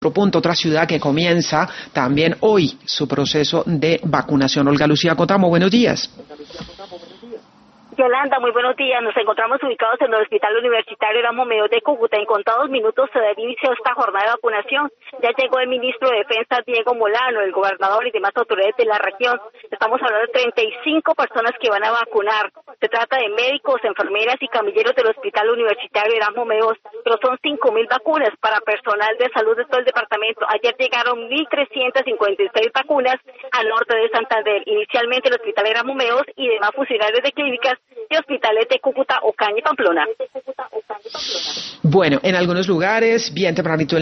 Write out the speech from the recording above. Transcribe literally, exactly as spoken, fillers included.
Otro punto, otra ciudad que comienza también hoy su proceso de vacunación. Olga Lucía Cotamo, buenos días. Yolanda, muy buenos días. Nos encontramos ubicados en el Hospital Universitario Erasmo Meos de Cúcuta. En contados minutos se dará inicio a esta jornada de vacunación. Ya llegó el ministro de Defensa, Diego Molano, el gobernador y demás autoridades de la región. Estamos hablando de treinta y cinco personas que van a vacunar. Se trata de médicos, enfermeras y camilleros del Hospital Universitario Erasmo Meos, pero son cinco mil vacunas para personal de salud de todo el departamento. Ayer llegaron mil trescientas cincuenta y seis vacunas al norte de Santander. Inicialmente el Hospital Erasmo Meos y demás funcionarios de clínicas de hospitales de Cúcuta, Ocaña y Pamplona. Bueno, en algunos lugares, bien tempranito